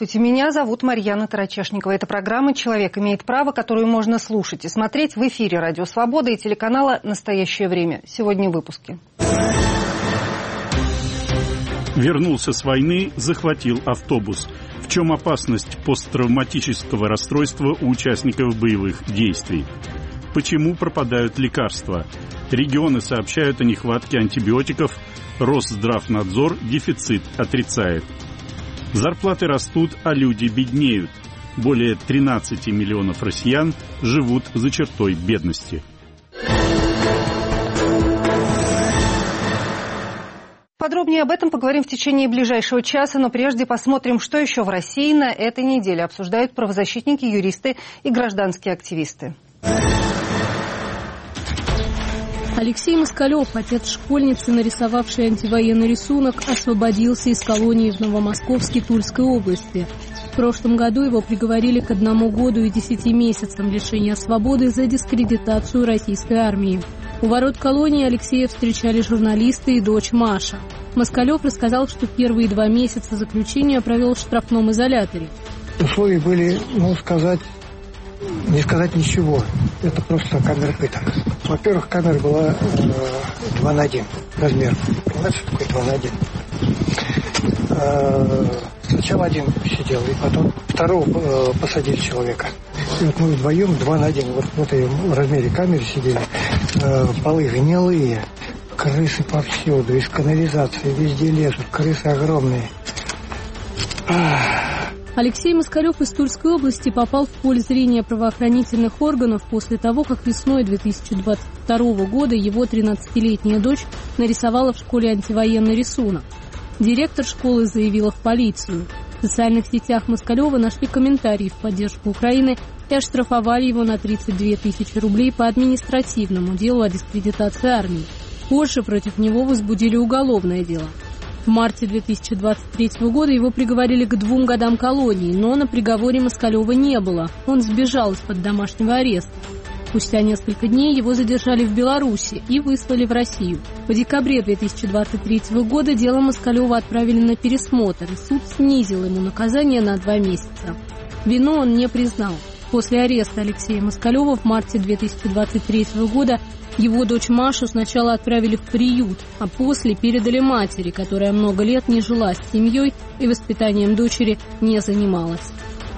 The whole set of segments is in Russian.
Здравствуйте, меня зовут Марьяна Тарачешникова. Это программа «Человек имеет право», которую можно слушать и смотреть в эфире «Радио Свобода» и телеканала «Настоящее время». Сегодня в выпуске. Вернулся с войны, захватил автобус. В чем опасность посттравматического расстройства у участников боевых действий? Почему пропадают лекарства? Регионы сообщают о нехватке антибиотиков. Росздравнадзор дефицит отрицает. Зарплаты растут, а люди беднеют. Более 13 миллионов россиян живут за чертой бедности. Подробнее об этом поговорим в течение ближайшего часа, но прежде посмотрим, что еще в России на этой неделе обсуждают правозащитники, юристы и гражданские активисты. Алексей Москалев, отец школьницы, нарисовавший антивоенный рисунок, освободился из колонии в Новомосковске Тульской области. В прошлом году его приговорили к 1 году и 10 месяцам лишения свободы за дискредитацию российской армии. У ворот колонии Алексея встречали журналисты и дочь Маша. Москалев рассказал, что первые 2 месяца заключения провел в штрафном изоляторе. Условия были, не сказать ничего. Это просто камера пыток. Во-первых, камера была 2 на 1 размер. Понимаете, что такое 2 на 1? Сначала один сидел, и потом второго посадили человека. И вот мы вдвоем 2 на 1. Вот в размере камеры сидели. Полы гнилые, крысы повсюду, из канализации, везде лезут, крысы огромные. Алексей Москалев из Тульской области попал в поле зрения правоохранительных органов после того, как весной 2022 года его 13-летняя дочь нарисовала в школе антивоенный рисунок. Директор школы заявила в полицию. В социальных сетях Москалева нашли комментарии в поддержку Украины и оштрафовали его на 32 тысячи рублей по административному делу о дискредитации армии. Позже против него возбудили уголовное дело. В марте 2023 года его приговорили к 2 годам колонии, но на приговоре Москалева не было. Он сбежал из-под домашнего ареста. Спустя несколько дней его задержали в Беларуси и выслали в Россию. В декабре 2023 года дело Москалева отправили на пересмотр, и суд снизил ему наказание на 2 месяца. Вину он не признал. После ареста Алексея Москалева в марте 2023 года его дочь Машу сначала отправили в приют, а после передали матери, которая много лет не жила с семьей и воспитанием дочери не занималась.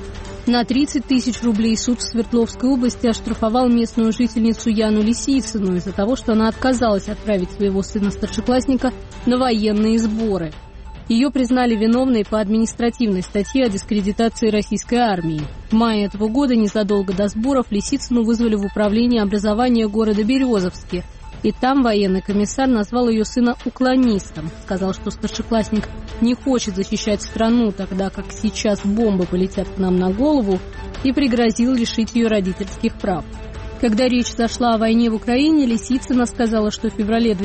На 30 тысяч рублей суд в Свердловской области оштрафовал местную жительницу Яну Лисицыну из-за того, что она отказалась отправить своего сына-старшеклассника на военные сборы. Ее признали виновной по административной статье о дискредитации российской армии. В мае этого года, незадолго до сборов, Лисицыну вызвали в управление образования города Березовске. И там военный комиссар назвал ее сына уклонистом. Сказал, что старшеклассник не хочет защищать страну, тогда как сейчас бомбы полетят к нам на голову, и пригрозил лишить ее родительских прав. Когда речь зашла о войне в Украине, Лисицына сказала, что в феврале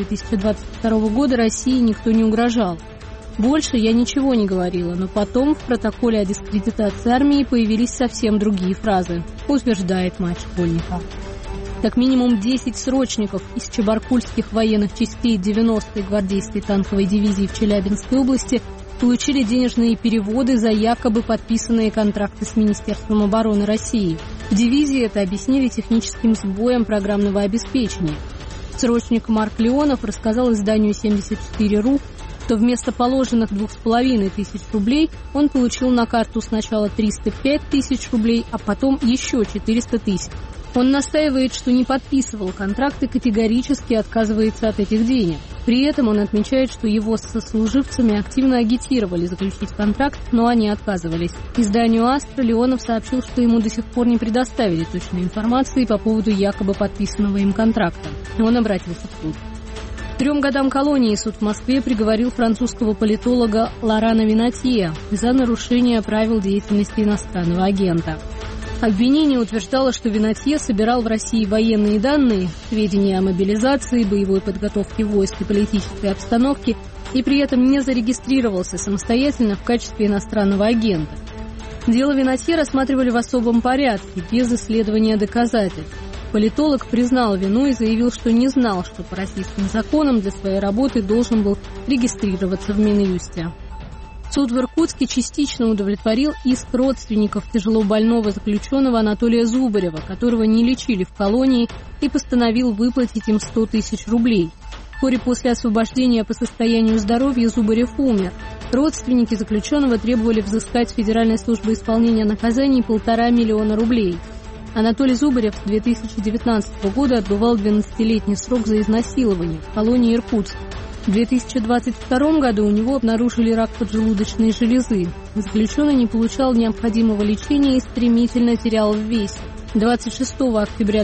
2022 года России никто не угрожал. Больше я ничего не говорила, но потом в протоколе о дискредитации армии появились совсем другие фразы, утверждает мать школьника. Как минимум 10 срочников из чебаркульских военных частей 90-й гвардейской танковой дивизии в Челябинской области получили денежные переводы за якобы подписанные контракты с Министерством обороны России. В дивизии это объяснили техническим сбоем программного обеспечения. Срочник Марк Леонов рассказал изданию 74.ru, что вместо положенных 2500 рублей он получил на карту сначала 305 тысяч рублей, а потом еще 400 тысяч. Он настаивает, что не подписывал контракт и категорически отказывается от этих денег. При этом он отмечает, что его с сослуживцами активно агитировали заключить контракт, но они отказывались. Изданию «Астра» Леонов сообщил, что ему до сих пор не предоставили точной информации по поводу якобы подписанного им контракта. Он обратился в суд. 3 годам колонии суд в Москве приговорил французского политолога Лорана Винатье за нарушение правил деятельности иностранного агента. Обвинение утверждало, что Винатье собирал в России военные данные, сведения о мобилизации, боевой подготовке войск и политической обстановке, и при этом не зарегистрировался самостоятельно в качестве иностранного агента. Дело Винатье рассматривали в особом порядке, без исследования доказательств. Политолог признал вину и заявил, что не знал, что по российским законам для своей работы должен был регистрироваться в Минюсте. Суд в Иркутске частично удовлетворил иск родственников тяжелобольного заключенного Анатолия Зубарева, которого не лечили в колонии, и постановил выплатить им 100 тысяч рублей. Вскоре после освобождения по состоянию здоровья Зубарев умер. Родственники заключенного требовали взыскать с Федеральной службы исполнения наказаний 1,5 миллиона рублей. Анатолий Зубарев с 2019 года отбывал 12-летний срок за изнасилование в колонии Иркутск. В 2022 году у него обнаружили рак поджелудочной железы. Заключенный не получал необходимого лечения и стремительно терял в весе. 26 октября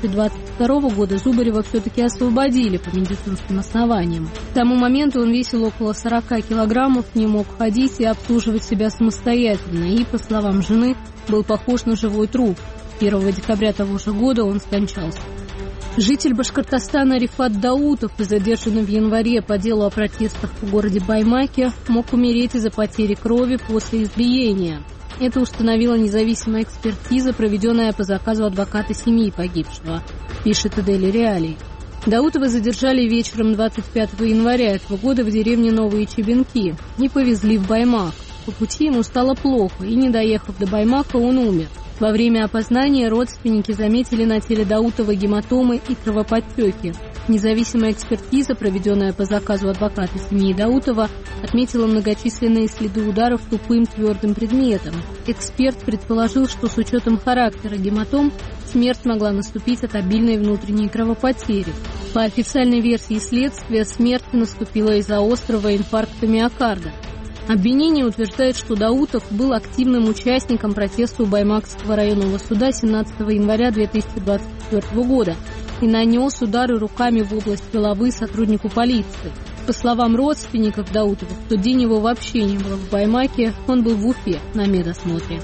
2022 года Зубарева все-таки освободили по медицинским основаниям. К тому моменту он весил около 40 килограммов, не мог ходить и обслуживать себя самостоятельно и, по словам жены, был похож на живой труп. 1 декабря того же года он скончался. Житель Башкортостана Рифат Даутов, задержанный в январе по делу о протестах в городе Баймаке, мог умереть из-за потери крови после избиения. Это установила независимая экспертиза, проведенная по заказу адвоката семьи погибшего, пишет Daily Реалии. Даутова задержали вечером 25 января этого года в деревне Новые Чебенки и повезли в Баймак. По пути ему стало плохо, и, не доехав до Баймака, он умер. Во время опознания родственники заметили на теле Даутова гематомы и кровоподтеки. Независимая экспертиза, проведенная по заказу адвоката семьи Даутова, отметила многочисленные следы ударов тупым твердым предметом. Эксперт предположил, что с учетом характера гематом смерть могла наступить от обильной внутренней кровопотери. По официальной версии следствия, смерть наступила из-за острого инфаркта миокарда. Обвинение утверждает, что Даутов был активным участником протеста у Баймакского районного суда 17 января 2024 года и нанес удары руками в область головы сотруднику полиции. По словам родственников Даутова, в тот день его вообще не было в Баймаке, он был в Уфе на медосмотре.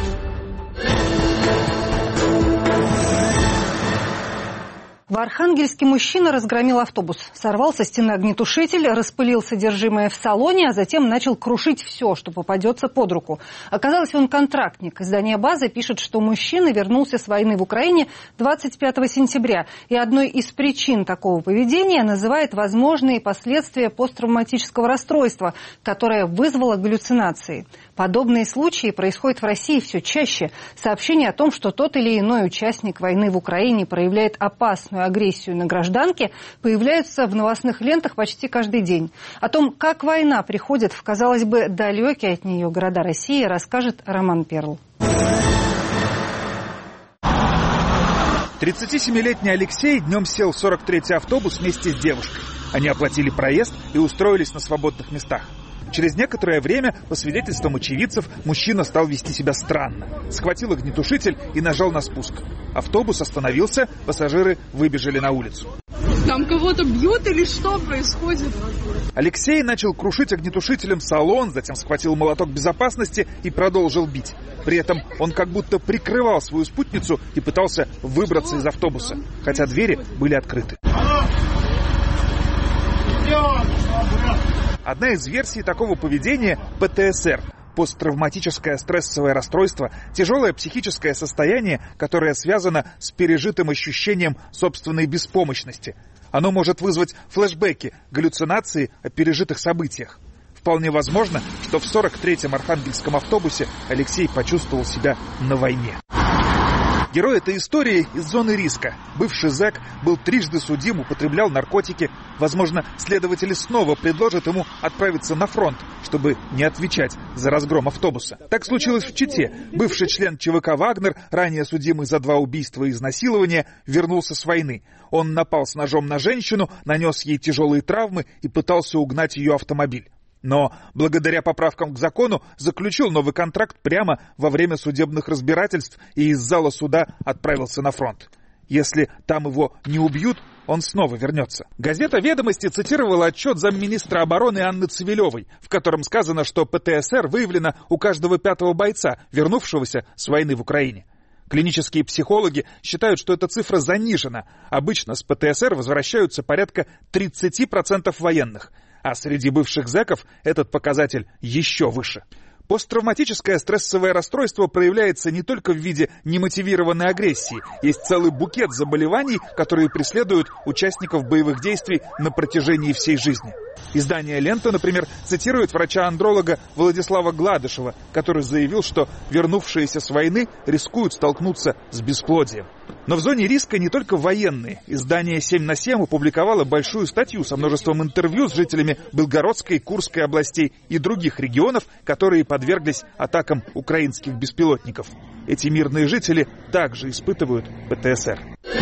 В Архангельске мужчина разгромил автобус. Сорвал со стены огнетушитель, распылил содержимое в салоне, а затем начал крушить все, что попадется под руку. Оказалось, он контрактник. Издание «База» пишет, что мужчина вернулся с войны в Украине 25 сентября. И одной из причин такого поведения называет возможные последствия посттравматического расстройства, которое вызвало галлюцинации. Подобные случаи происходят в России все чаще. Сообщения о том, что тот или иной участник войны в Украине проявляет опасную агрессию на гражданке, появляются в новостных лентах почти каждый день. О том, как война приходит в, казалось бы, далекие от нее города России, расскажет Роман Перл. 37-летний Алексей днем сел в 43-й автобус вместе с девушкой. Они оплатили проезд и устроились на свободных местах. Через некоторое время, по свидетельствам очевидцев, мужчина стал вести себя странно. Схватил огнетушитель и нажал на спуск. Автобус остановился, пассажиры выбежали на улицу. Там кого-то бьют или что происходит? Алексей начал крушить огнетушителем салон, затем схватил молоток безопасности и продолжил бить. При этом он как будто прикрывал свою спутницу и пытался выбраться из автобуса, хотя двери были открыты. Одна из версий такого поведения – ПТСР – посттравматическое стрессовое расстройство, тяжелое психическое состояние, которое связано с пережитым ощущением собственной беспомощности. Оно может вызвать флешбеки, галлюцинации о пережитых событиях. Вполне возможно, что в 43-м архангельском автобусе Алексей почувствовал себя на войне. Герой этой истории из зоны риска. Бывший зэк был трижды судим, употреблял наркотики. Возможно, следователи снова предложат ему отправиться на фронт, чтобы не отвечать за разгром автобуса. Так случилось в Чите. Бывший член ЧВК «Вагнер», ранее судимый за 2 убийства и изнасилования, вернулся с войны. Он напал с ножом на женщину, нанес ей тяжелые травмы и пытался угнать ее автомобиль. Но благодаря поправкам к закону заключил новый контракт прямо во время судебных разбирательств и из зала суда отправился на фронт. Если там его не убьют, он снова вернется. Газета «Ведомости» цитировала отчет замминистра обороны Анны Цивилевой, в котором сказано, что ПТСР выявлено у каждого 5-го бойца, вернувшегося с войны в Украине. Клинические психологи считают, что эта цифра занижена. Обычно с ПТСР возвращаются порядка 30% военных. А среди бывших зэков этот показатель еще выше. Посттравматическое стрессовое расстройство проявляется не только в виде немотивированной агрессии. Есть целый букет заболеваний, которые преследуют участников боевых действий на протяжении всей жизни. Издание «Лента», например, цитирует врача-андролога Владислава Гладышева, который заявил, что вернувшиеся с войны рискуют столкнуться с бесплодием. Но в зоне риска не только военные. Издание «7 на 7» опубликовало большую статью со множеством интервью с жителями Белгородской, Курской областей и других регионов, которые подверглись атакам украинских беспилотников. Эти мирные жители также испытывают ПТСР.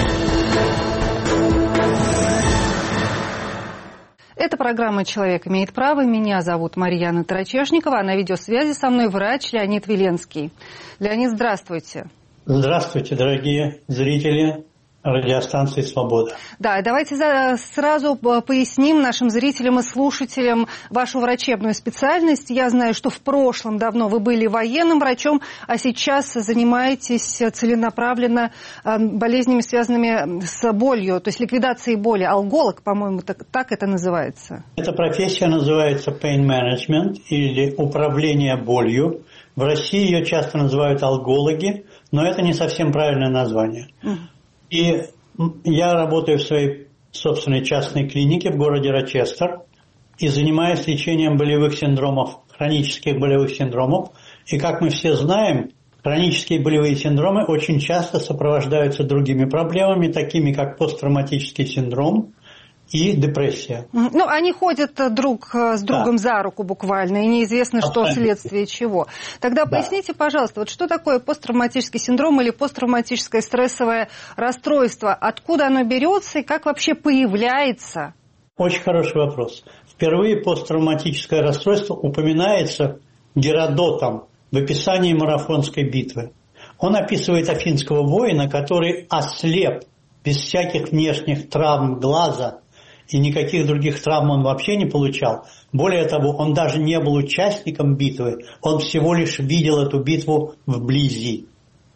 Это программа «Человек имеет право». Меня зовут Марьяна Тарачешникова, а на видеосвязи со мной врач Леонид Веленский. Леонид, здравствуйте. Здравствуйте, дорогие зрители радиостанции «Свобода». Да, давайте сразу поясним нашим зрителям и слушателям вашу врачебную специальность. Я знаю, что в прошлом давно вы были военным врачом, а сейчас занимаетесь целенаправленно болезнями, связанными с болью, то есть ликвидацией боли. Алголог, по-моему, так это называется. Эта профессия называется pain management или управление болью. В России ее часто называют алгологи, но это не совсем правильное название. И я работаю в своей собственной частной клинике в городе Рочестер и занимаюсь лечением болевых синдромов, хронических болевых синдромов. И как мы все знаем, хронические болевые синдромы очень часто сопровождаются другими проблемами, такими как посттравматический синдром и депрессия. Ну, они ходят друг с другом за руку буквально, и неизвестно, что вследствие чего. Тогда поясните, пожалуйста, вот что такое посттравматический синдром или посттравматическое стрессовое расстройство? Откуда оно берется и как вообще появляется? Очень хороший вопрос. Впервые посттравматическое расстройство упоминается Геродотом в описании Марафонской битвы. Он описывает афинского воина, который ослеп без всяких внешних травм глаза, и никаких других травм он вообще не получал. Более того, он даже не был участником битвы, он всего лишь видел эту битву вблизи.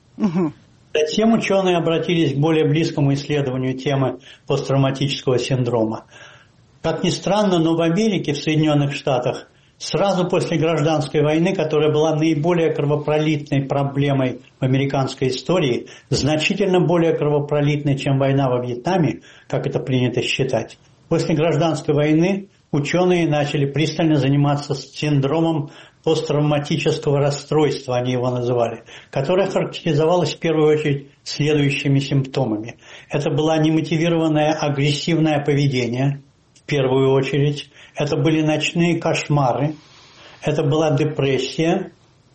Затем ученые обратились к более близкому исследованию темы посттравматического синдрома. Как ни странно, но в Америке, в Соединенных Штатах, сразу после гражданской войны, которая была наиболее кровопролитной проблемой в американской истории, значительно более кровопролитной, чем война во Вьетнаме, как это принято считать, после гражданской войны ученые начали пристально заниматься синдромом посттравматического расстройства, они его называли, которое характеризовалось в первую очередь следующими симптомами. Это было немотивированное агрессивное поведение, в первую очередь. Это были ночные кошмары, это была депрессия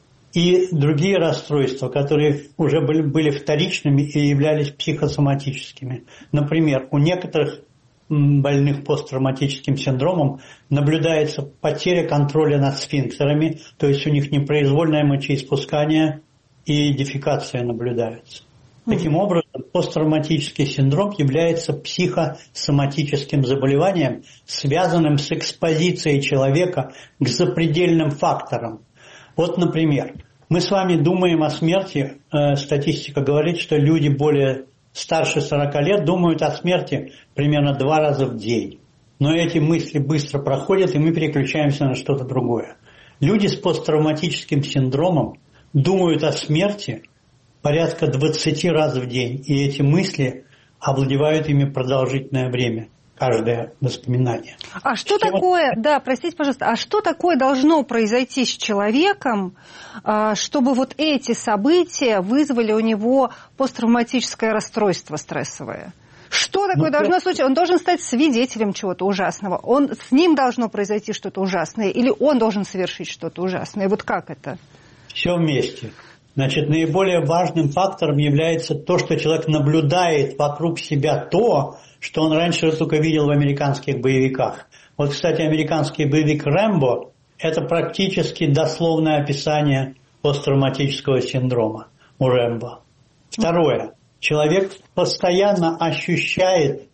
и другие расстройства, которые уже были вторичными и являлись психосоматическими. Например, у некоторых больных посттравматическим синдромом наблюдается потеря контроля над сфинктерами, то есть у них непроизвольное мочеиспускание и дефекация наблюдаются. Таким образом, посттравматический синдром является психосоматическим заболеванием, связанным с экспозицией человека к запредельным факторам. Вот, например, мы с вами думаем о смерти, статистика говорит, что люди более старше 40 лет думают о смерти примерно 2 раза в день. Но эти мысли быстро проходят, и мы переключаемся на что-то другое. Люди с посттравматическим синдромом думают о смерти порядка 20 раз в день, и эти мысли овладевают ими продолжительное время, каждое воспоминание. А что такое, простите, пожалуйста, а что такое должно произойти с человеком, чтобы вот эти события вызвали у него посттравматическое расстройство стрессовое? Что такое должно случиться? Он должен стать свидетелем чего-то ужасного. С ним должно произойти что-то ужасное, или он должен совершить что-то ужасное? Вот как это? Все вместе. Значит, наиболее важным фактором является то, что человек наблюдает вокруг себя то, что он раньше только видел в американских боевиках. Вот, кстати, американский боевик «Рэмбо» – это практически дословное описание посттравматического синдрома у Рэмбо. Второе. Человек постоянно ощущает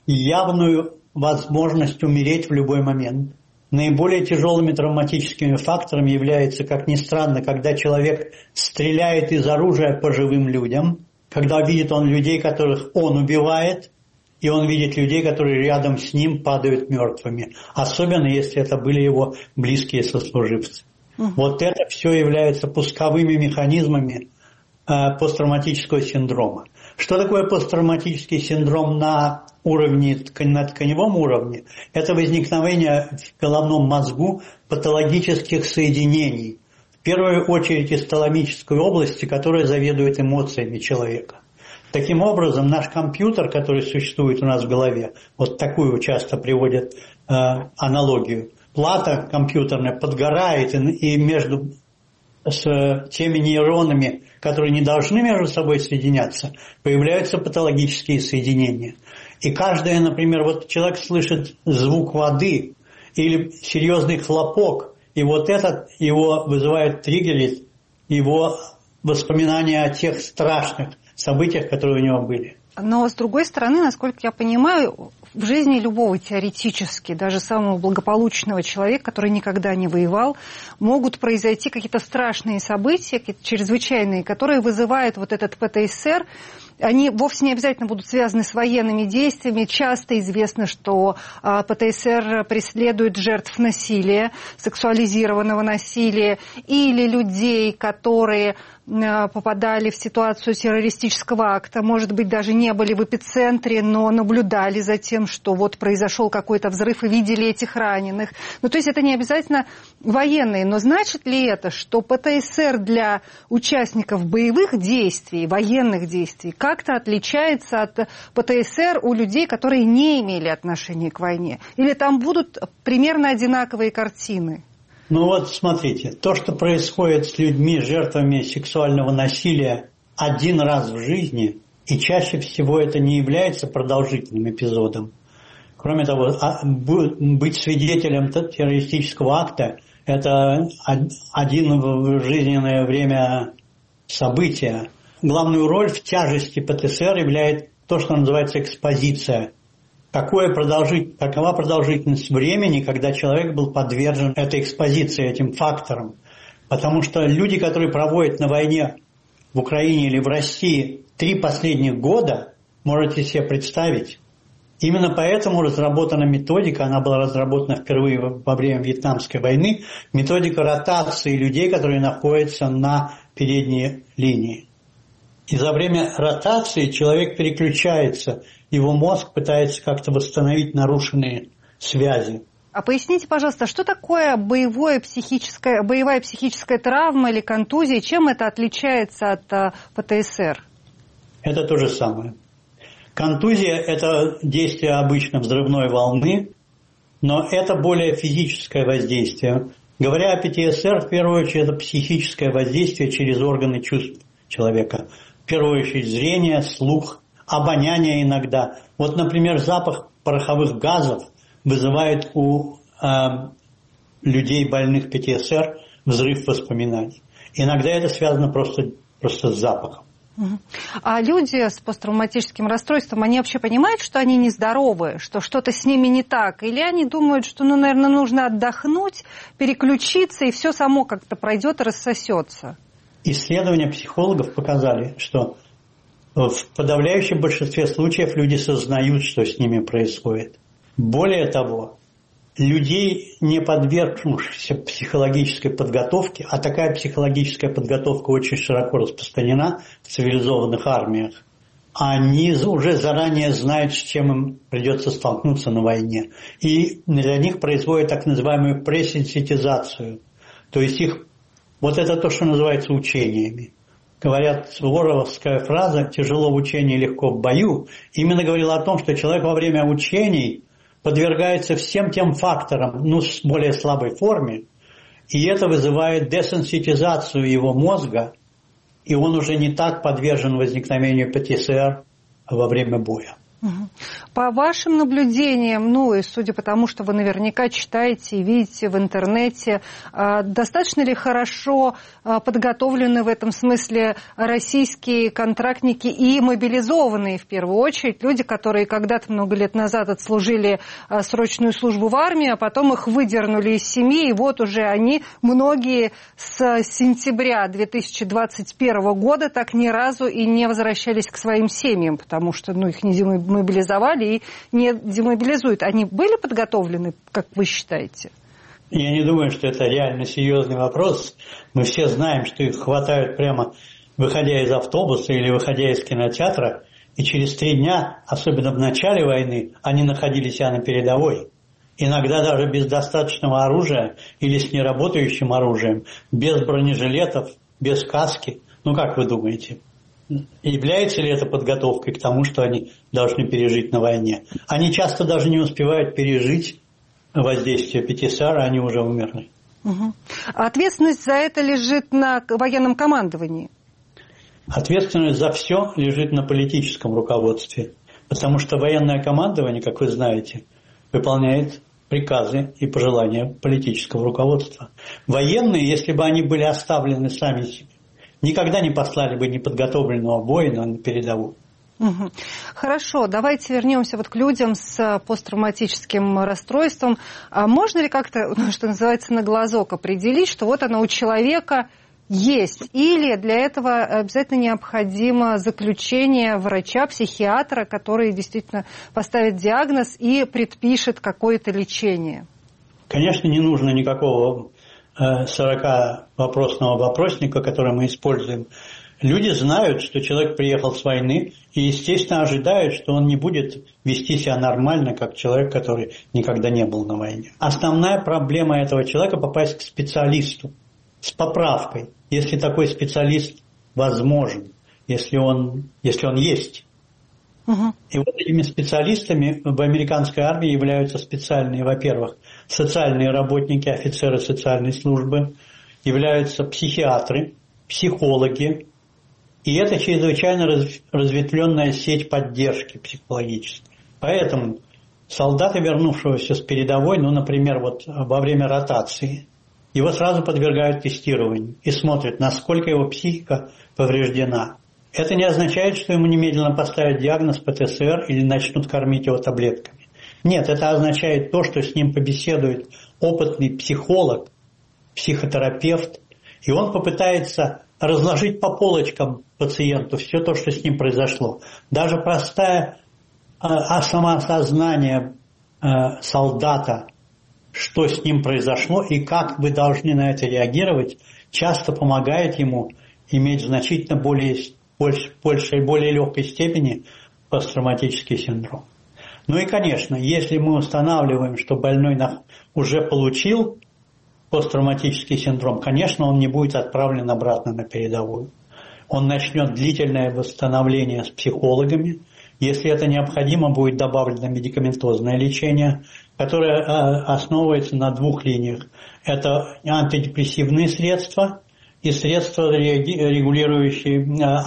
явную возможность умереть в любой момент. Наиболее тяжелыми травматическими факторами является, как ни странно, когда человек стреляет из оружия по живым людям, когда видит он людей, которых он убивает, и он видит людей, которые рядом с ним падают мертвыми. Особенно, если это были его близкие сослуживцы. Вот это все является пусковыми механизмами посттравматического синдрома. Что такое посттравматический синдром на тканевом уровне? Это возникновение в головном мозгу патологических соединений. В первую очередь из таламической области, которая заведует эмоциями человека. Таким образом, наш компьютер, который существует у нас в голове, вот такую часто приводят аналогию, плата компьютерная подгорает, и между теми нейронами, которые не должны между собой соединяться, появляются патологические соединения. И каждое, например, вот человек слышит звук воды или серьезный хлопок, и вот этот его вызывает, триггерит его воспоминания о тех страшных событиях, которые у него были. Но, с другой стороны, насколько я понимаю, в жизни любого теоретически, даже самого благополучного человека, который никогда не воевал, могут произойти какие-то страшные события, какие-то чрезвычайные, которые вызывают вот этот ПТСР. Они вовсе не обязательно будут связаны с военными действиями. Часто известно, что ПТСР преследует жертв насилия, сексуализированного насилия, или людей, которые попадали в ситуацию террористического акта, может быть, даже не были в эпицентре, но наблюдали за тем, что вот произошел какой-то взрыв и видели этих раненых. Ну, то есть это не обязательно военные, но значит ли это, что ПТСР для участников боевых действий, военных действий, как-то отличается от ПТСР у людей, которые не имели отношения к войне? Или там будут примерно одинаковые картины? Ну вот смотрите, то, что происходит с людьми, жертвами сексуального насилия один раз в жизни, и чаще всего это не является продолжительным эпизодом. Кроме того, быть свидетелем террористического акта – это один в жизненное время события. Главную роль в тяжести ПТСР являет то, что называется экспозиция. Какова продолжительность времени, когда человек был подвержен этой экспозиции, этим факторам? Потому что люди, которые проводят на войне в Украине или в России 3 последних года, можете себе представить, именно поэтому разработана методика, она была разработана впервые во время Вьетнамской войны, методика ротации людей, которые находятся на передней линии. И за время ротации человек переключается, его мозг пытается как-то восстановить нарушенные связи. А поясните, пожалуйста, что такое боевая психическая травма или контузия, чем это отличается от ПТСР? Это то же самое. Контузия – это действие обычно взрывной волны, но это более физическое воздействие. Говоря о ПТСР, в первую очередь, это психическое воздействие через органы чувств человека. В первую очередь зрение, слух, обоняние иногда. Вот, например, запах пороховых газов вызывает у людей, больных ПТСР, взрыв воспоминаний. Иногда это связано просто с запахом. А люди с посттравматическим расстройством, они вообще понимают, что они нездоровы, что что-то с ними не так? Или они думают, что, наверное, нужно отдохнуть, переключиться, и все само как-то пройдет и рассосется? Исследования психологов показали, что в подавляющем большинстве случаев люди сознают, что с ними происходит. Более того, людей, не подвергнувшихся психологической подготовке, а такая психологическая подготовка очень широко распространена в цивилизованных армиях, они уже заранее знают, с чем им придется столкнуться на войне. И для них производят так называемую пресенситизацию. То есть их вот это то, что называется учениями. Говорят, суворовская фраза «тяжело в учении, легко в бою» именно говорила о том, что человек во время учений подвергается всем тем факторам, в более слабой форме, и это вызывает десенситизацию его мозга, и он уже не так подвержен возникновению ПТСР во время боя. По вашим наблюдениям, и судя по тому, что вы наверняка читаете и видите в интернете, достаточно ли хорошо подготовлены в этом смысле российские контрактники и мобилизованные, в первую очередь, люди, которые когда-то много лет назад отслужили срочную службу в армии, а потом их выдернули из семьи, и вот уже они, многие с сентября 2021 года так ни разу и не возвращались к своим семьям, потому что их не мобилизовали и не демобилизуют. Они были подготовлены, как вы считаете? Я не думаю, что это реально серьезный вопрос. Мы все знаем, что их хватают прямо выходя из автобуса или выходя из кинотеатра, и через 3 дня, особенно в начале войны, они находили себя на передовой. Иногда даже без достаточного оружия или с неработающим оружием, без бронежилетов, без каски. Ну, как вы думаете, является ли это подготовкой к тому, что они должны пережить на войне? Они часто даже не успевают пережить воздействие ПТСР, а они уже умерли. Угу. А ответственность за это лежит на военном командовании? Ответственность за все лежит на политическом руководстве, потому что военное командование, как вы знаете, выполняет приказы и пожелания политического руководства. Военные, если бы они были оставлены сами себе, никогда не послали бы неподготовленного воина на передовую. Угу. Хорошо, давайте вернемся вот к людям с посттравматическим расстройством. А можно ли как-то, что называется, на глазок определить, что вот оно у человека есть? Или для этого обязательно необходимо заключение врача, психиатра, который действительно поставит диагноз и предпишет какое-то лечение? Конечно, не нужно никакого 40-вопросного вопросника, который мы используем. Люди знают, что человек приехал с войны и, естественно, ожидают, что он не будет вести себя нормально, как человек, который никогда не был на войне. Основная проблема этого человека – попасть к специалисту с поправкой, если такой специалист возможен, если он есть. Угу. И вот этими специалистами в американской армии являются специальные, во-первых, социальные работники, офицеры социальной службы, являются психиатры, психологи, и это чрезвычайно разветвленная сеть поддержки психологической. Поэтому солдата, вернувшегося с передовой, например, вот во время ротации, его сразу подвергают тестированию и смотрят, насколько его психика повреждена. Это не означает, что ему немедленно поставят диагноз ПТСР или начнут кормить его таблетками. Нет, это означает то, что с ним побеседует опытный психолог, психотерапевт, и он попытается разложить по полочкам пациенту все то, что с ним произошло. Даже простое самоосознание солдата, что с ним произошло и как вы должны на это реагировать, часто помогает ему иметь значительно большей и более легкой степени посттравматический синдром. Ну и, конечно, если мы устанавливаем, что больной уже получил посттравматический синдром, конечно, он не будет отправлен обратно на передовую. Он начнет длительное восстановление с психологами. Если это необходимо, будет добавлено медикаментозное лечение, которое основывается на 2 линиях. Это антидепрессивные средства и средства, регулирующие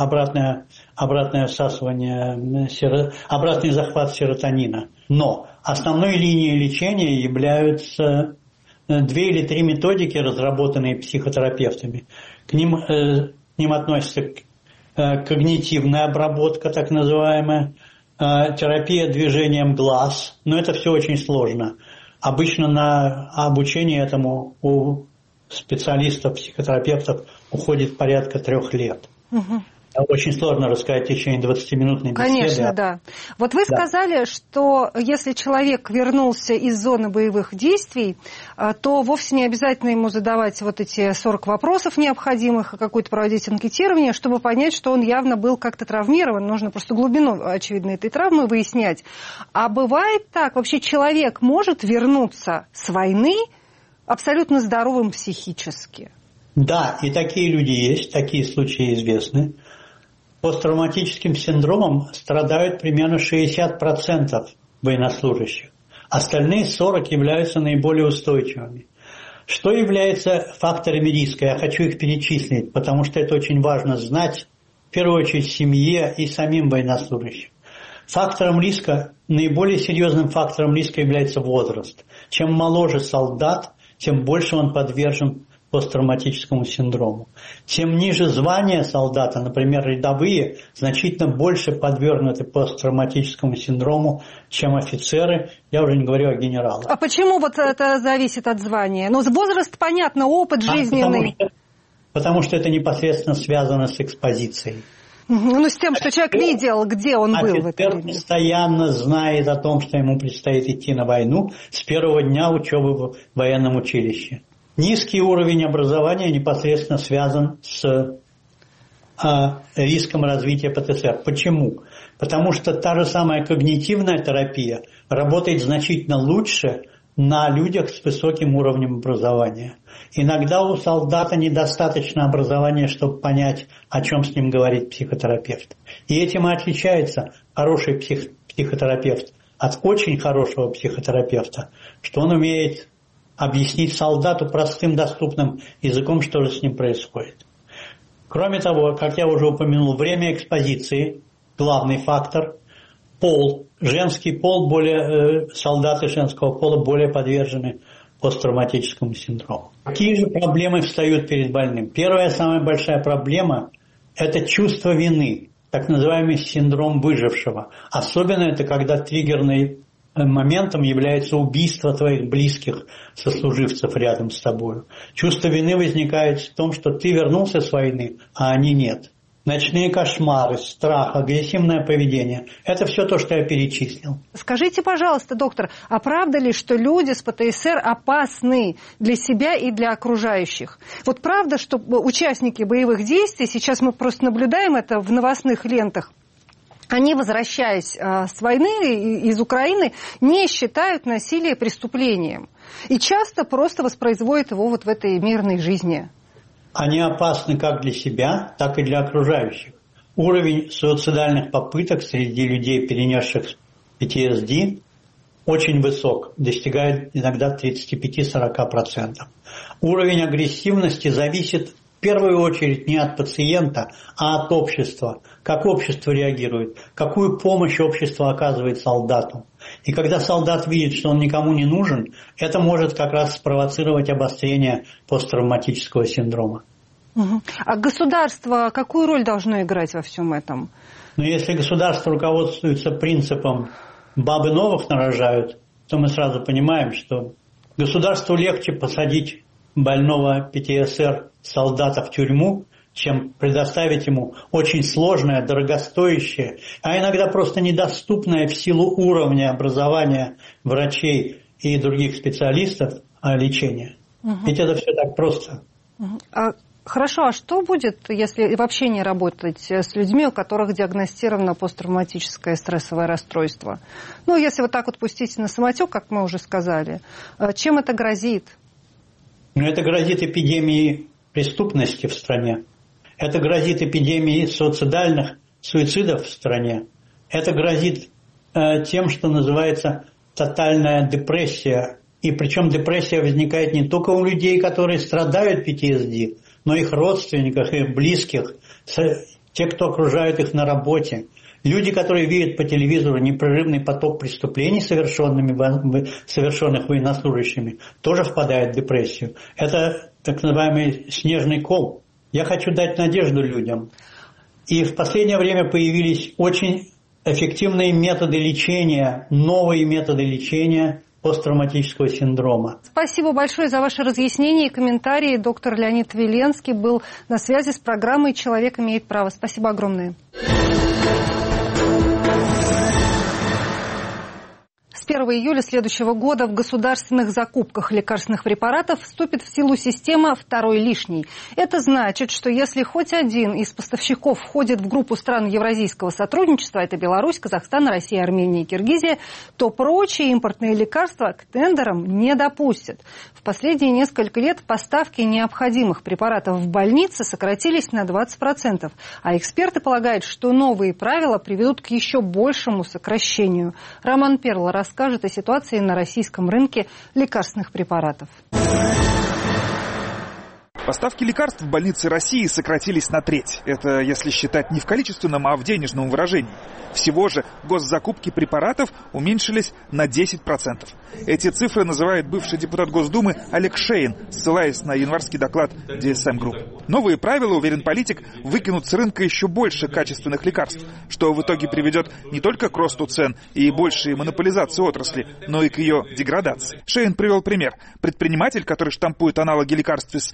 обратное всасывание, обратный захват серотонина. Но основной линией лечения являются 2 или 3 методики, разработанные психотерапевтами. К ним относится когнитивная обработка, так называемая, терапия движением глаз. Но это все очень сложно. Обычно на обучение этому у специалистов, психотерапевтов уходит порядка 3 лет. Угу. Очень сложно рассказать в течение 20-минутной беседы. Конечно, да. Вот вы сказали, что если человек вернулся из зоны боевых действий, то вовсе не обязательно ему задавать вот эти 40 вопросов необходимых, а какое-то проводить анкетирование, чтобы понять, что он явно был как-то травмирован. Нужно просто глубину, очевидно, этой травмы выяснять. А бывает так, вообще человек может вернуться с войны абсолютно здоровым психически? Да, и такие люди есть, такие случаи известны. Посттравматическим синдромом страдают примерно 60% военнослужащих. Остальные 40% являются наиболее устойчивыми. Что является факторами риска? Я хочу их перечислить, потому что это очень важно знать, в первую очередь, семье и самим военнослужащим. Фактором риска, наиболее серьезным фактором риска является возраст. Чем моложе солдат, тем больше он подвержен посттравматическому синдрому. Тем ниже звание солдата, например, рядовые, значительно больше подвергнуты посттравматическому синдрому, чем офицеры, я уже не говорю о генералах. А почему вот это зависит от звания? Ну, возраст, понятно, опыт жизненный. Потому что это непосредственно связано с экспозицией. Ну, с тем, что человек видел, где он был в это время. Офицер постоянно знает о том, что ему предстоит идти на войну с первого дня учебы в военном училище. Низкий уровень образования непосредственно связан с риском развития ПТСР. Почему? Потому что та же самая когнитивная терапия работает значительно лучше на людях с высоким уровнем образования. Иногда у солдата недостаточно образования, чтобы понять, о чем с ним говорит психотерапевт. И этим и отличается хороший психотерапевт от очень хорошего психотерапевта, что он умеет объяснить солдату простым, доступным языком, что же с ним происходит. Кроме того, как я уже упомянул, время экспозиции – главный фактор. Пол. Женский пол, солдаты женского пола более подвержены посттравматическому синдрому. Какие же проблемы встают перед больным? Первая, самая большая проблема – это чувство вины, так называемый синдром выжившего. Особенно это когда триггерным моментом является убийство твоих близких сослуживцев рядом с тобой. Чувство вины возникает в том, что ты вернулся с войны, а они нет. Ночные кошмары, страх, агрессивное поведение – это все то, что я перечислил. Скажите, пожалуйста, доктор, а правда ли, что люди с ПТСР опасны для себя и для окружающих? Вот правда, что участники боевых действий, сейчас мы просто наблюдаем это в новостных лентах, они, возвращаясь с войны из Украины, не считают насилие преступлением. И часто просто воспроизводят его вот в этой мирной жизни. Они опасны как для себя, так и для окружающих. Уровень суицидальных попыток среди людей, перенесших PTSD, очень высок, достигает иногда 35-40%. Уровень агрессивности зависит в первую очередь не от пациента, а от общества. Как общество реагирует, какую помощь общество оказывает солдату. И когда солдат видит, что он никому не нужен, это может как раз спровоцировать обострение посттравматического синдрома. А государство какую роль должно играть во всем этом? Но если государство руководствуется принципом «бабы новых нарожают», то мы сразу понимаем, что государству легче посадить больного ПТСР солдата в тюрьму, чем предоставить ему очень сложное, дорогостоящее, а иногда просто недоступное в силу уровня образования врачей и других специалистов лечение. Ведь это все так просто. Хорошо, а что будет, если вообще не работать с людьми, у которых диагностировано посттравматическое стрессовое расстройство? Ну, если вот так вот пустить на самотек, как мы уже сказали, чем это грозит? Это грозит эпидемией преступности в стране. Это грозит эпидемией суицидов в стране. Это грозит тем, что называется тотальная депрессия. И причем депрессия возникает не только у людей, которые страдают PTSD, но и их родственниках, их близких, те, кто окружают их на работе. Люди, которые видят по телевизору непрерывный поток преступлений, совершенных военнослужащими, тоже впадают в депрессию. Это так называемый снежный ком. Я хочу дать надежду людям. И в последнее время появились очень эффективные методы лечения, новые методы лечения посттравматического синдрома. Спасибо большое за ваши разъяснения и комментарии. Доктор Леонид Виленский был на связи с программой «Человек имеет право». Спасибо огромное. С 1 июля следующего года в государственных закупках лекарственных препаратов вступит в силу система «второй лишний». Это значит, что если хоть один из поставщиков входит в группу стран евразийского сотрудничества, это Беларусь, Казахстан, Россия, Армения и Киргизия, то прочие импортные лекарства к тендерам не допустят. В последние несколько лет поставки необходимых препаратов в больницы сократились на 20%, а эксперты полагают, что новые правила приведут к еще большему сокращению. Роман Перл расскажет о ситуации на российском рынке лекарственных препаратов. Поставки лекарств в больницы России сократились на треть. Это если считать не в количественном, а в денежном выражении. Всего же госзакупки препаратов уменьшились на 10%. Эти цифры называет бывший депутат Госдумы Олег Шейн, ссылаясь на январский доклад DSM Group. Новые правила, уверен политик, выкинут с рынка еще больше качественных лекарств, что в итоге приведет не только к росту цен и большей монополизации отрасли, но и к ее деградации. Шейн привел пример. Предприниматель, который штампует аналоги лекарств из Китая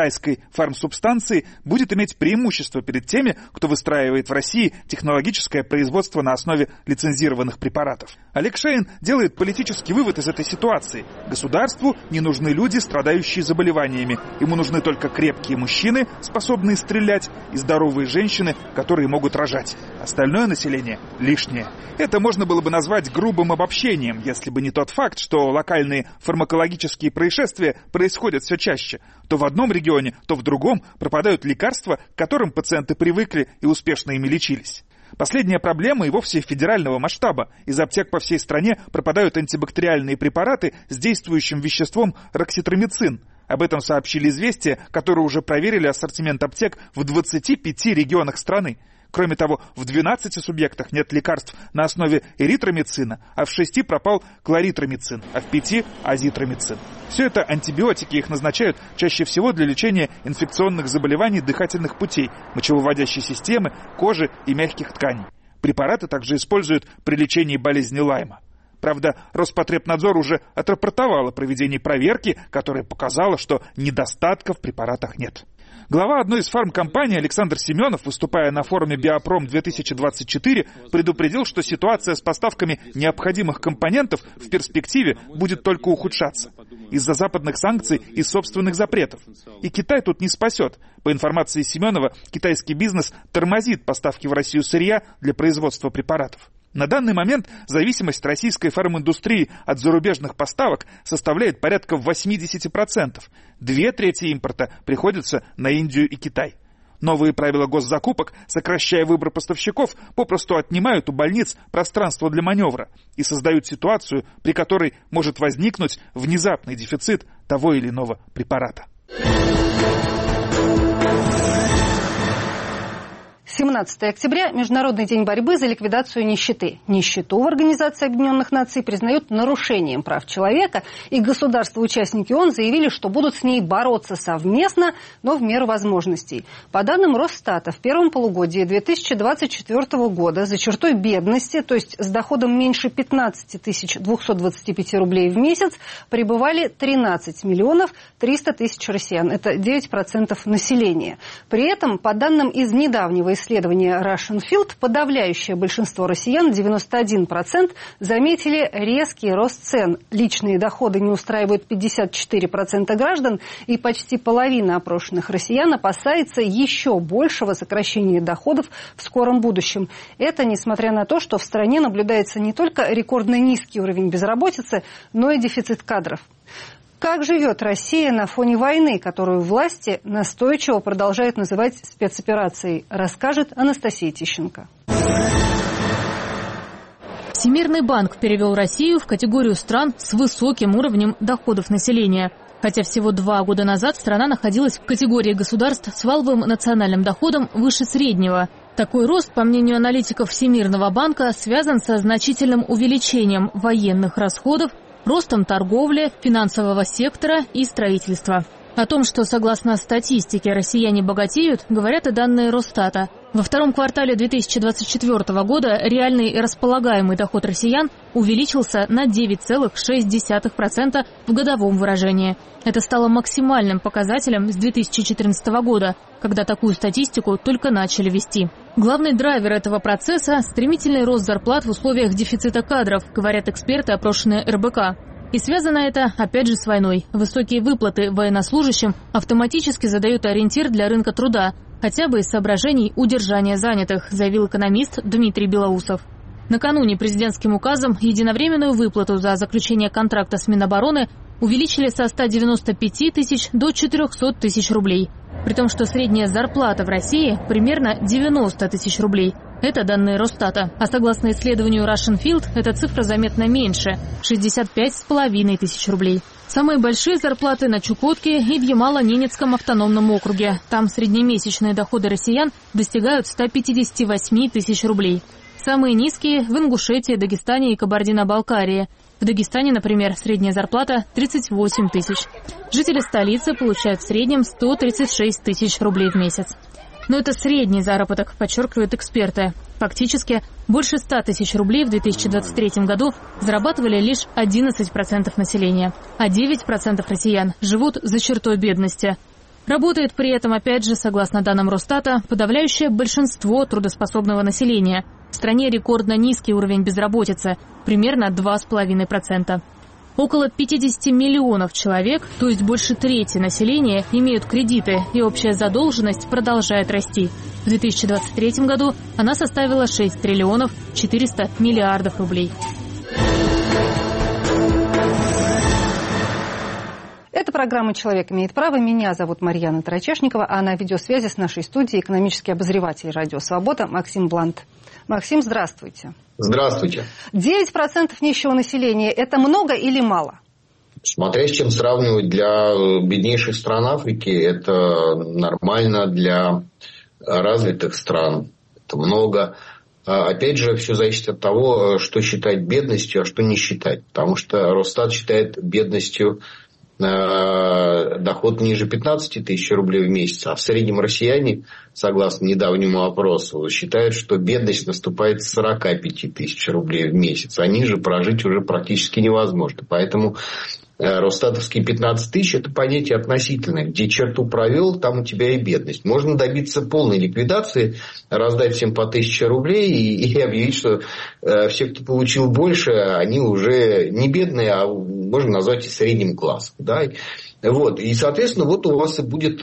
китайской фармсубстанции будет иметь преимущество перед теми, кто выстраивает в России технологическое производство на основе лицензированных препаратов. Олег Шейн делает политический вывод из этой ситуации. Государству не нужны люди, страдающие заболеваниями. Ему нужны только крепкие мужчины, способные стрелять, и здоровые женщины, которые могут рожать. Остальное население лишнее. Это можно было бы назвать грубым обобщением, если бы не тот факт, что локальные фармакологические происшествия происходят все чаще. То в одном регионе, то в другом пропадают лекарства, к которым пациенты привыкли и успешно ими лечились. Последняя проблема и вовсе федерального масштаба. Из аптек по всей стране пропадают антибактериальные препараты с действующим веществом рокситромицин. Об этом сообщили «Известия», которые уже проверили ассортимент аптек в 25 регионах страны. Кроме того, в 12 субъектах нет лекарств на основе эритромицина, а в 6 пропал кларитромицин, а в 5 азитромицин. Все это антибиотики, их назначают чаще всего для лечения инфекционных заболеваний дыхательных путей, мочевыводящей системы, кожи и мягких тканей. Препараты также используют при лечении болезни Лайма. Правда, Роспотребнадзор уже отрапортовал о проведении проверки, которая показала, что недостатков в препаратах нет. Глава одной из фармкомпаний Александр Семенов, выступая на форуме «Биопром-2024», предупредил, что ситуация с поставками необходимых компонентов в перспективе будет только ухудшаться из-за западных санкций и собственных запретов. И Китай тут не спасет. По информации Семенова, китайский бизнес тормозит поставки в Россию сырья для производства препаратов. На данный момент зависимость российской фарминдустрии от зарубежных поставок составляет порядка 80%. 2/3 импорта приходится на Индию и Китай. Новые правила госзакупок, сокращая выбор поставщиков, попросту отнимают у больниц пространство для маневра и создают ситуацию, при которой может возникнуть внезапный дефицит того или иного препарата. 17 октября – Международный день борьбы за ликвидацию нищеты. Нищету в Организации Объединенных Наций признают нарушением прав человека, и государства-участники ООН заявили, что будут с ней бороться совместно, но в меру возможностей. По данным Росстата, в первом полугодии 2024 года за чертой бедности, то есть с доходом меньше 15 225 рублей в месяц, пребывали 13 миллионов 300 тысяч россиян. Это 9% населения. При этом, по данным из недавнего исследования Russian Field, подавляющее большинство россиян, 91%, заметили резкий рост цен. Личные доходы не устраивают 54% граждан, и почти половина опрошенных россиян опасается еще большего сокращения доходов в скором будущем. Это несмотря на то, что в стране наблюдается не только рекордно низкий уровень безработицы, но и дефицит кадров. Как живет Россия на фоне войны, которую власти настойчиво продолжают называть спецоперацией, расскажет Анастасия Тищенко. Всемирный банк перевел Россию в категорию стран с высоким уровнем доходов населения. Хотя всего 2 года назад страна находилась в категории государств с валовым национальным доходом выше среднего. Такой рост, по мнению аналитиков Всемирного банка, связан со значительным увеличением военных расходов, ростом торговли, финансового сектора и строительства. О том, что, согласно статистике, россияне богатеют, говорят и данные Росстата. Во втором квартале 2024 года реальный и располагаемый доход россиян увеличился на 9,6% в годовом выражении. Это стало максимальным показателем с 2014 года, когда такую статистику только начали вести. Главный драйвер этого процесса – стремительный рост зарплат в условиях дефицита кадров, говорят эксперты, опрошенные РБК. И связано это, опять же, с войной. Высокие выплаты военнослужащим автоматически задают ориентир для рынка труда, хотя бы из соображений удержания занятых, заявил экономист Дмитрий Белоусов. Накануне президентским указом единовременную выплату за заключение контракта с Минобороны увеличили со 195 тысяч до 400 тысяч рублей. При том, что средняя зарплата в России примерно 90 тысяч рублей. Это данные Росстата. А согласно исследованию Russian Field, эта цифра заметно меньше – 65,5 тысяч рублей. Самые большие зарплаты на Чукотке и в Ямало-Ненецком автономном округе. Там среднемесячные доходы россиян достигают 158 тысяч рублей. Самые низкие – в Ингушетии, Дагестане и Кабардино-Балкарии. В Дагестане, например, средняя зарплата – 38 тысяч. Жители столицы получают в среднем 136 тысяч рублей в месяц. Но это средний заработок, подчеркивают эксперты. Фактически, больше 100 тысяч рублей в 2023 году зарабатывали лишь 11% населения, а 9% россиян живут за чертой бедности. Работает при этом, опять же, согласно данным Росстата, подавляющее большинство трудоспособного населения. В стране рекордно низкий уровень безработицы – примерно 2,5%. Около 50 миллионов человек, то есть больше трети населения, имеют кредиты, и общая задолженность продолжает расти. В 2023 году она составила 6 триллионов 400 миллиардов рублей. Это программа «Человек имеет право». Меня зовут Марьяна Тарачешникова, а на видеосвязи с нашей студией экономический обозреватель «Радио Свобода» Максим Блант. Максим, здравствуйте. Здравствуйте. 9% нищего населения – это много или мало? Смотря с чем сравнивать, для беднейших стран Африки это нормально, для развитых стран это много. Опять же, все зависит от того, что считать бедностью, а что не считать. Потому что Росстат считает бедностью доход ниже 15 тысяч рублей в месяц, а в среднем россияне, согласно недавнему опросу, считают, что бедность наступает с 45 тысяч рублей в месяц, а ниже прожить уже практически невозможно. Поэтому росстатовские 15 тысяч – это понятие относительное. Где черту провел, там у тебя и бедность. Можно добиться полной ликвидации, раздать всем по 1000 рублей и объявить, что все, кто получил больше, они уже не бедные, а можно назвать и средним классом. Да? Вот. И, соответственно, вот у вас и будет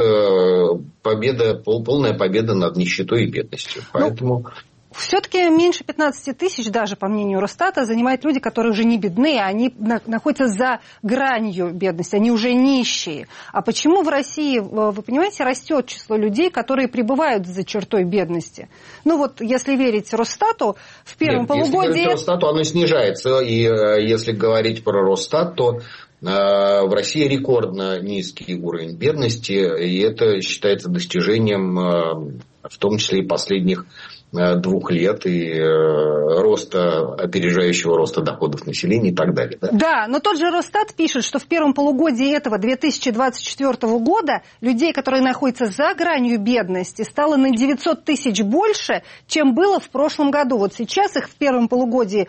победа, полная победа над нищетой и бедностью. Поэтому... Все-таки меньше 15 тысяч, даже по мнению Росстата, занимают люди, которые уже не бедные, они находятся за гранью бедности, они уже нищие. А почему в России, вы понимаете, растет число людей, которые пребывают за чертой бедности? Ну вот, если верить Росстату, в первом полугодии... Если верить Росстату, оно снижается. И если говорить про Росстат, то в России рекордно низкий уровень бедности, и это считается достижением, в том числе и последних 2 лет и роста, опережающего роста доходов населения и так далее. Да, но тот же Росстат пишет, что в первом полугодии этого 2024 года людей, которые находятся за гранью бедности, стало на 900 тысяч больше, чем было в прошлом году. Вот сейчас их в первом полугодии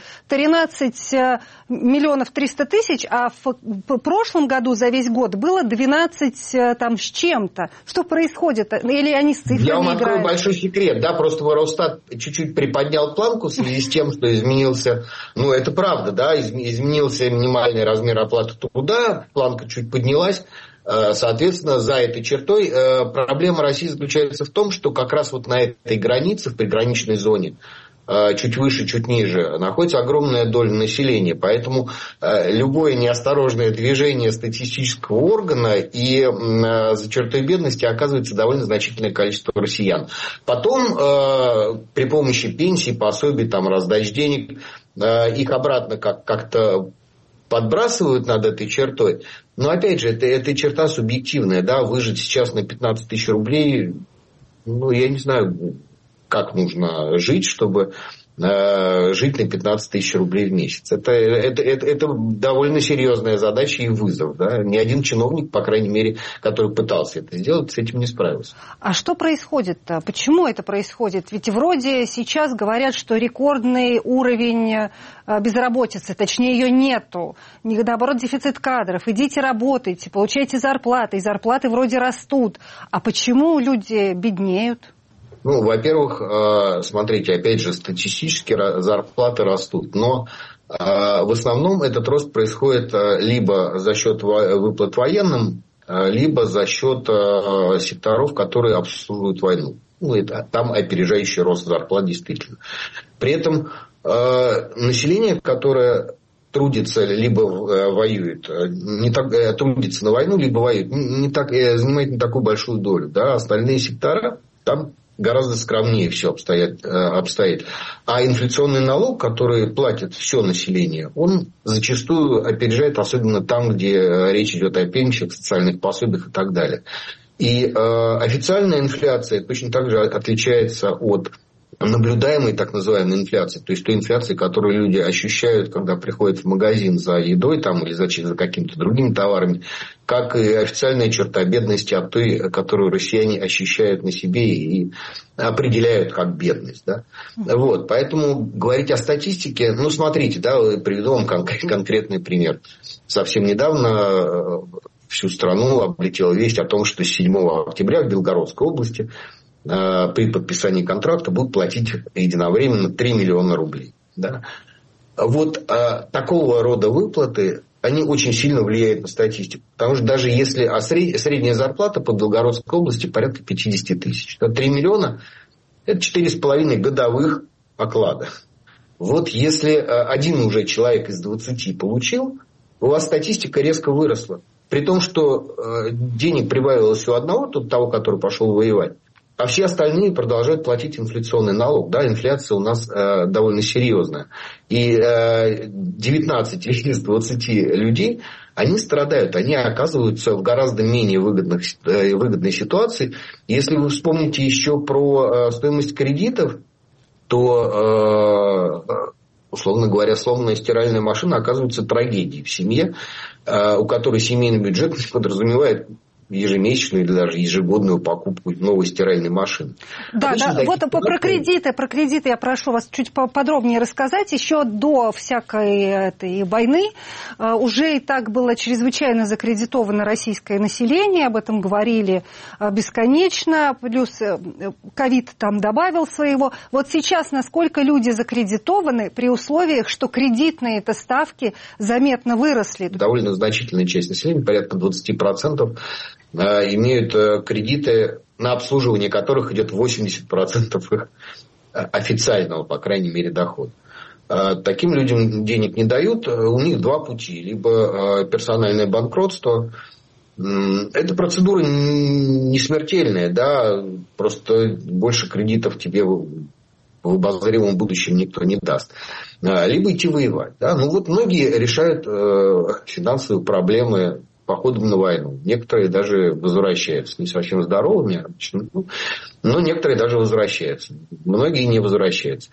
13 миллионов 300 тысяч, а в прошлом году за весь год было 12 там с чем-то. Что происходит? Или они с цифрами играют? Я вам открою большой секрет. Да, просто Росстат чуть-чуть приподнял планку в связи с тем, что изменился, ну это правда, да, изменился минимальный размер оплаты труда, планка чуть поднялась. Соответственно, за этой чертой проблема России заключается в том, что как раз вот на этой границе, в приграничной зоне, чуть выше, чуть ниже, находится огромная доля населения. Поэтому любое неосторожное движение статистического органа и за чертой бедности оказывается довольно значительное количество россиян. Потом при помощи пенсий, пособий, там, раздач денег, их обратно как-то подбрасывают над этой чертой. Но опять же, эта черта субъективная. Да? Выжить сейчас на 15 тысяч рублей, ну я не знаю... Как нужно жить, чтобы жить на 15 тысяч рублей в месяц. Это довольно серьезная задача и вызов. Да? Ни один чиновник, по крайней мере, который пытался это сделать, с этим не справился. А что происходит-то? Почему это происходит? Ведь вроде сейчас говорят, что рекордный уровень безработицы, точнее ее нету. Наоборот, дефицит кадров. Идите работайте, получайте зарплаты, и зарплаты вроде растут. А почему люди беднеют? Ну, во-первых, смотрите, опять же, статистически зарплаты растут, но в основном этот рост происходит либо за счет выплат военным, либо за счет секторов, которые обслуживают войну. Ну, это там опережающий рост зарплат действительно. При этом население, которое трудится, либо воюет, трудится на войну, либо воюет, занимает не такую большую долю. Да? Остальные сектора там гораздо скромнее все обстоит. А инфляционный налог, который платит все население, он зачастую опережает, особенно там, где речь идет о пенсиях, социальных пособиях и так далее. И официальная инфляция точно так же отличается от наблюдаемой так называемой инфляции, то есть той инфляции, которую люди ощущают, когда приходят в магазин за едой там, или за какими-то другими товарами, как и официальная черта бедности от той, которую россияне ощущают на себе и определяют как бедность. Да? Вот, поэтому говорить о статистике, ну смотрите, да, приведу вам конкретный пример. Совсем недавно всю страну облетела весть о том, что с 7 октября в Белгородской области при подписании контракта будут платить единовременно 3 миллиона рублей. Да? Вот такого рода выплаты, они очень сильно влияют на статистику. Потому что даже если средняя зарплата по Белгородской области порядка 50 тысяч, то 3 миллиона – это 4,5 годовых оклада. Вот если один уже человек из 20 получил, у вас статистика резко выросла. При том, что денег прибавилось у одного, того, который пошел воевать, а все остальные продолжают платить инфляционный налог. Да, инфляция у нас довольно серьезная. И 19 из 20 людей, они страдают. Они оказываются в гораздо менее выгодной ситуации. Если вы вспомните еще про стоимость кредитов, то, условно говоря, сломанная стиральная машина оказывается трагедией в семье, у которой семейный бюджет подразумевает ежемесячную или даже ежегодную покупку новой стиральной машины. Да, вот про кредиты я прошу вас чуть подробнее рассказать. Еще до всякой этой войны уже и так было чрезвычайно закредитовано российское население, об этом говорили бесконечно, плюс ковид там добавил своего. Вот сейчас насколько люди закредитованы при условиях, что кредитные-то ставки заметно выросли? Довольно значительная часть населения, порядка 20%, имеют кредиты, на обслуживание которых идет 80% их официального, по крайней мере, дохода. Таким людям денег не дают. У них два пути. Либо персональное банкротство. Эта процедура не смертельная, да, просто больше кредитов тебе в обозримом будущем никто не даст. Либо идти воевать. Да. Ну вот многие решают финансовые проблемы походом на войну. Некоторые даже возвращаются. Не совсем здоровыми обычно, но некоторые даже возвращаются. Многие не возвращаются.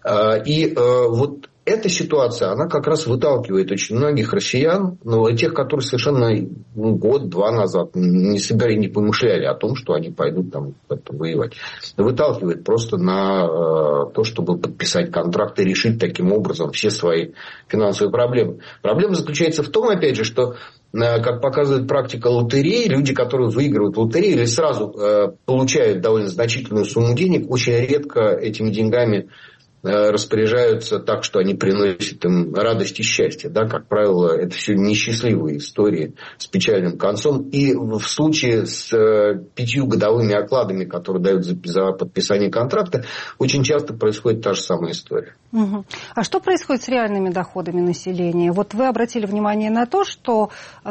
И вот эта ситуация, она как раз выталкивает очень многих россиян, но тех, которые совершенно год-два назад не помышляли о том, что они пойдут там воевать. Выталкивает просто на то, чтобы подписать контракт и решить таким образом все свои финансовые проблемы. Проблема заключается в том, опять же, что, как показывает практика лотереи, люди, которые выигрывают лотерею или сразу получают довольно значительную сумму денег, очень редко этими деньгами распоряжаются так, что они приносят им радость и счастье. Да? Как правило, это все несчастливые истории с печальным концом. И в случае с 5 годовыми окладами, которые дают за подписание контракта, очень часто происходит та же самая история. Угу. А что происходит с реальными доходами населения? Вот вы обратили внимание на то, что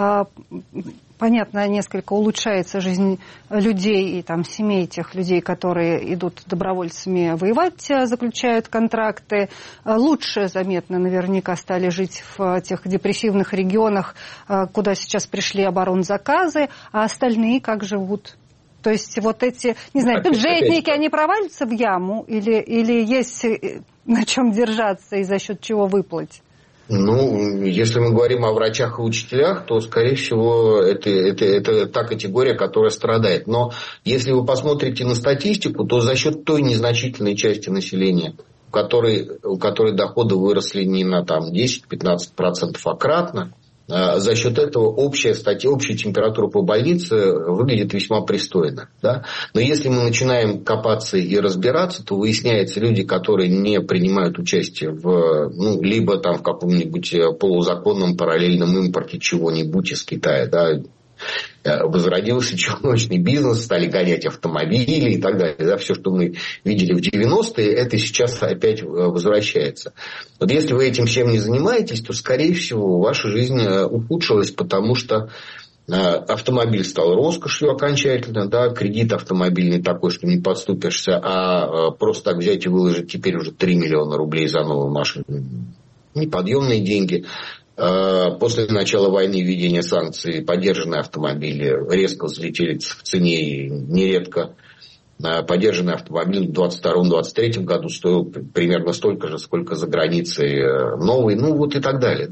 понятно, несколько улучшается жизнь людей и там, семей тех людей, которые идут добровольцами воевать, заключают контракты. Лучше заметно наверняка стали жить в тех депрессивных регионах, куда сейчас пришли оборонзаказы, а остальные как живут? То есть вот эти, не знаю, бюджетники, они провалятся в яму или есть на чем держаться и за счет чего выплыть? Ну, если мы говорим о врачах и учителях, то, скорее всего, это та категория, которая страдает. Но если вы посмотрите на статистику, то за счет той незначительной части населения, у которой доходы выросли не на 10-15%, а кратно, за счет этого общая температура по больнице выглядит весьма пристойно. Да? Но если мы начинаем копаться и разбираться, то выясняется, люди, которые не принимают участие либо там в каком-нибудь полузаконном параллельном импорте чего-нибудь из Китая, да, возродился челночный бизнес, стали гонять автомобили и так далее. Да, все, что мы видели в 90-е, это сейчас опять возвращается. Вот если вы этим всем не занимаетесь, то, скорее всего, ваша жизнь ухудшилась, потому что автомобиль стал роскошью окончательно, да, кредит автомобильный такой, что не подступишься, а просто так взять и выложить теперь уже 3 миллиона рублей за новую машину. Неподъемные деньги. После начала войны и введения санкций подержанные автомобили резко взлетели в цене, и нередко подержанный автомобиль в 2022-2023 году стоил примерно столько же, сколько за границей новый, и так далее.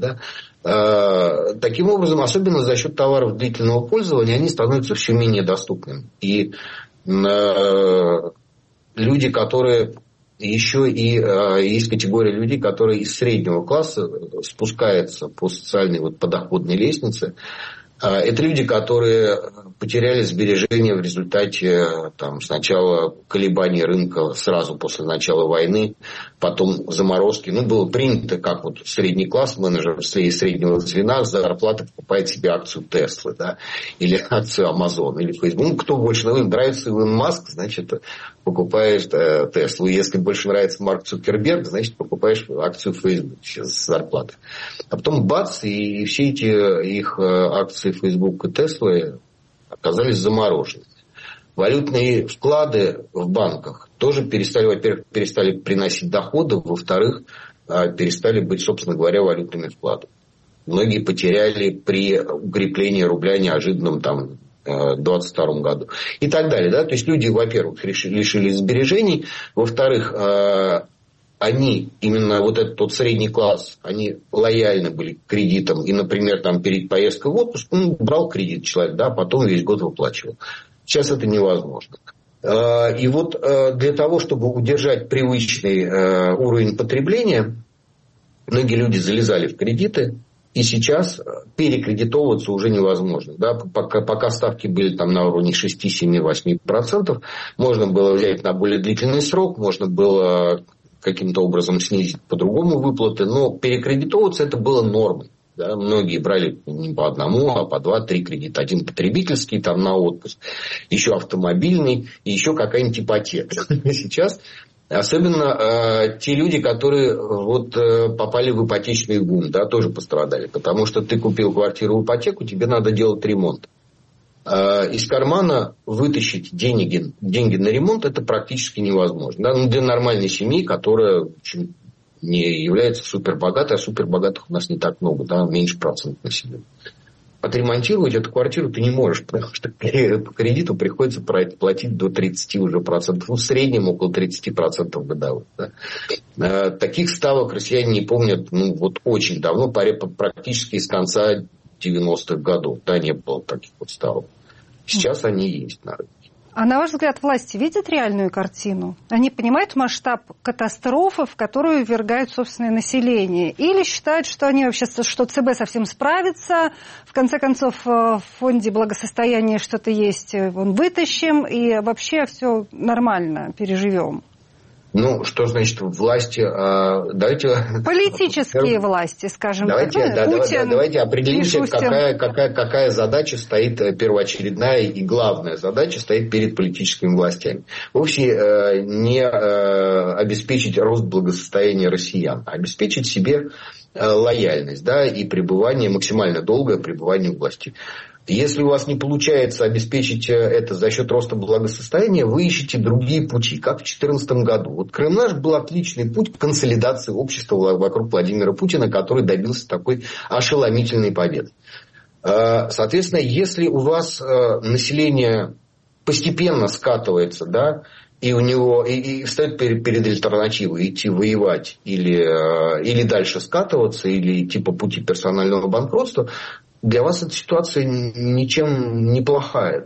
Да? Таким образом, особенно за счет товаров длительного пользования, они становятся все менее доступными. И люди, которые... Еще и есть категория людей, которые из среднего класса спускаются по социальной подоходной лестнице Это люди, которые потеряли сбережения в результате сначала колебаний рынка сразу после начала войны, потом заморозки. Было принято, как средний класс, менеджер среднего звена с зарплаты покупает себе акцию Теслы, или акцию Амазон, или Facebook. Кто больше нравится Илон Маск, значит, покупаешь Теслу. Если больше нравится Марк Цукерберг, значит, покупаешь акцию Facebook с зарплаты. А потом бац, и все эти их акции Facebook и Теслы оказались заморожены. Валютные вклады в банках тоже перестали, во-первых, приносить доходы, во-вторых, перестали быть, собственно говоря, валютными вкладами. Многие потеряли при укреплении рубля неожиданном в 2022 году. И так далее. То есть люди, во-первых, лишились сбережений, во-вторых, они, именно этот тот средний класс, они лояльны были к кредитам. И, например, перед поездкой в отпуск брал кредит человек, потом весь год выплачивал. Сейчас это невозможно. И для того, чтобы удержать привычный уровень потребления, многие люди залезали в кредиты. И сейчас перекредитовываться уже невозможно. Пока ставки были на уровне 6, 7, 8%, можно было взять на более длительный срок, можно было каким-то образом снизить по-другому выплаты, но перекредитовываться это было нормой. Многие брали не по одному, а по 2-3 кредита. Один потребительский на отпуск, еще автомобильный и еще какая-нибудь ипотека. Сейчас особенно те люди, которые попали в ипотечный бум, тоже пострадали. Потому что ты купил квартиру в ипотеку, тебе надо делать ремонт. Из кармана вытащить деньги на ремонт это практически невозможно. Для нормальной семьи, которая не является супербогатой, а супербогатых у нас не так много, меньше процентов населения. Отремонтировать эту квартиру ты не можешь, потому что по кредиту приходится платить до 30 уже процентов. В среднем около 30% годовых. Таких ставок россияне не помнят очень давно, практически с конца 90-х годов. Не было таких ставок. Сейчас они есть на рынке. А на ваш взгляд, власти видят реальную картину? Они понимают масштаб катастрофы, в которую ввергают собственное население? Или считают, что они вообще, что ЦБ совсем справится, в конце концов в фонде благосостояния что-то есть, вытащим, и вообще все нормально, переживем? Что значит власти? Давайте... Политические власти, скажем так. Давайте определимся, какая задача стоит, первоочередная и главная задача стоит перед политическими властями. Вовсе не обеспечить рост благосостояния россиян, а обеспечить себе лояльность, и пребывание, максимально долгое пребывание в власти. Если у вас не получается обеспечить это за счет роста благосостояния, вы ищете другие пути, как в 2014 году. Крым наш был отличный путь к консолидации общества вокруг Владимира Путина, который добился такой ошеломительной победы. Соответственно, если у вас население постепенно скатывается, и у него и встает перед альтернативой идти воевать или дальше скатываться, или идти по пути персонального банкротства, для вас эта ситуация ничем не плохая,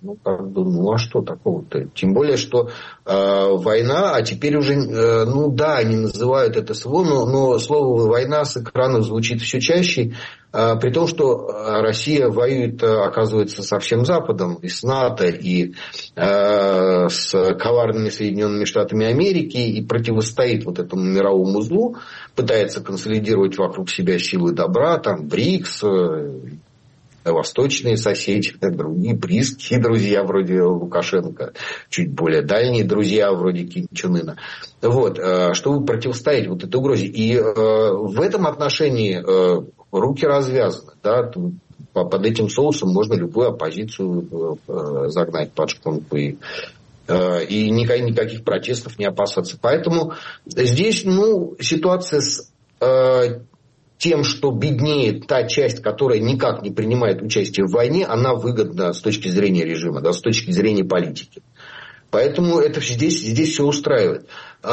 а что такого-то? Тем более, что война, а теперь уже, они называют это СВО, но слово «война» с экранов звучит все чаще, при том, что Россия воюет, оказывается, со всем Западом, и с НАТО, и с коварными Соединенными Штатами Америки, и противостоит этому мировому злу, пытается консолидировать вокруг себя силы добра, БРИКС, восточные соседи, другие близкие друзья вроде Лукашенко, чуть более дальние друзья вроде Ким Чен Ына. Чтобы противостоять этой угрозе. И в этом отношении руки развязаны. Под этим соусом можно любую оппозицию загнать под шпонку и никаких протестов не опасаться. Поэтому здесь ситуация с тем, что беднеет та часть, которая никак не принимает участие в войне, она выгодна с точки зрения режима, с точки зрения политики. Поэтому это здесь все устраивает.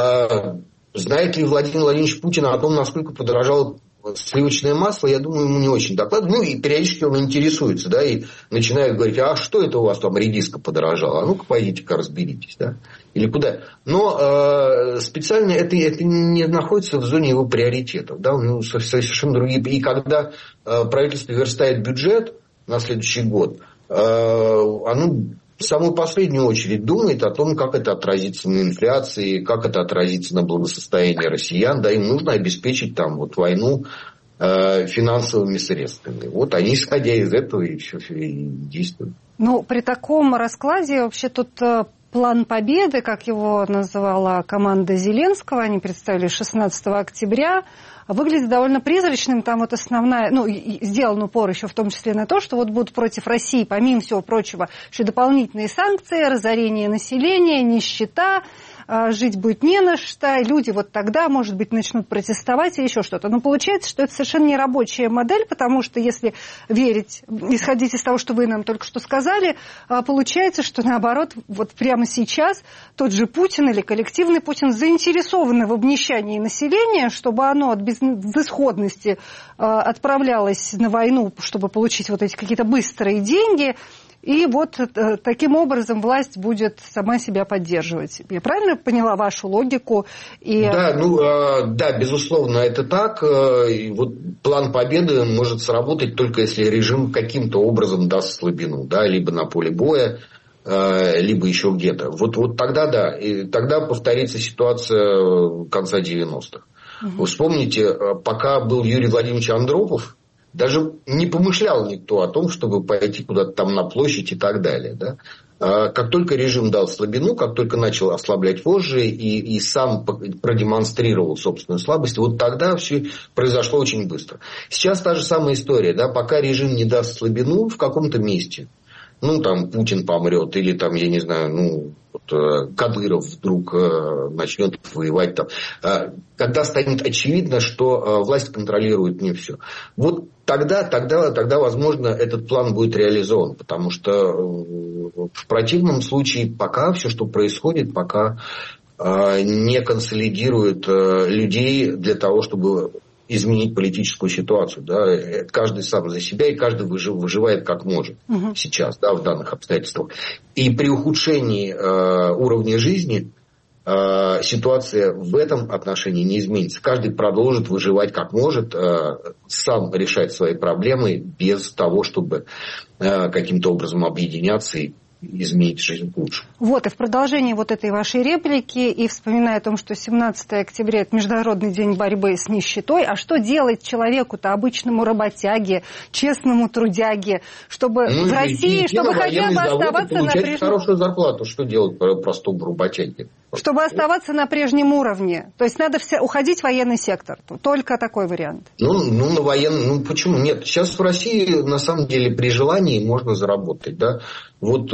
Знает ли Владимир Владимирович Путин о том, насколько подорожало сливочное масло, я думаю, ему не очень докладывают. И периодически он интересуется, и начинает говорить, а что это у вас там редиска подорожала? А ну-ка, пойдите-ка разберитесь, или куда. Но специально это не находится в зоне его приоритетов, совершенно другие. И когда правительство верстает бюджет, на следующий год, оно в самую последнюю очередь думает о том, как это отразится на инфляции, как это отразится на благосостоянии россиян. Да, им нужно обеспечить там вот войну финансовыми средствами. Вот они, исходя из этого, и все и действуют. Ну, при таком раскладе вообще тут план победы, как его называла команда Зеленского, они представили 16 октября, выглядит довольно призрачным. Там вот основная, сделан упор еще в том числе на то, что вот будут против России, помимо всего прочего, еще дополнительные санкции, разорение населения, нищета, жить будет не на что, люди вот тогда, может быть, начнут протестовать или еще что-то. Но получается, что это совершенно не рабочая модель, потому что если верить, исходить из того, что вы нам только что сказали, получается, что наоборот, вот прямо сейчас тот же Путин или коллективный Путин заинтересованы в обнищании населения, чтобы оно от безысходности отправлялось на войну, чтобы получить вот эти какие-то быстрые деньги. И вот таким образом власть будет сама себя поддерживать. Я правильно поняла вашу логику? Да, безусловно, это так. И вот план победы может сработать только если режим каким-то образом даст слабину, да, либо на поле боя, либо еще где-то. Вот тогда да, и тогда повторится ситуация конца 90-х. Вы вспомните, пока был Юрий Владимирович Андропов, даже не помышлял никто о том, чтобы пойти куда-то там на площадь и так далее. Да? Как только режим дал слабину, как только начал ослаблять вожжи и сам продемонстрировал собственную слабость, вот тогда все произошло очень быстро. Сейчас та же самая история. Да? Пока режим не даст слабину в каком-то месте, там Путин помрет, или там, я не знаю, Кадыров вдруг начнет воевать там. Когда станет очевидно, что власть контролирует не все. Вот тогда, возможно, этот план будет реализован. Потому что в противном случае пока все, что происходит, пока не консолидирует людей для того, чтобы изменить политическую ситуацию. Да? Каждый сам за себя, и каждый выживает как может сейчас, да, в данных обстоятельствах. И при ухудшении уровня жизни ситуация в этом отношении не изменится. Каждый продолжит выживать как может, сам решать свои проблемы без того, чтобы каким-то образом объединяться и изменить жизнь к лучшему. Вот, и в продолжении вот этой вашей реплики, и вспоминая о том, что 17 октября – это Международный день борьбы с нищетой, а что делать человеку-то, обычному работяге, честному трудяге, чтобы в России, чтобы хотя бы оставаться на прежнем... хорошую зарплату, что делать простому работяге? Чтобы оставаться на прежнем уровне. То есть надо уходить в военный сектор. Только такой вариант. На военный... почему? Нет. Сейчас в России, на самом деле, при желании можно заработать. Да? Вот,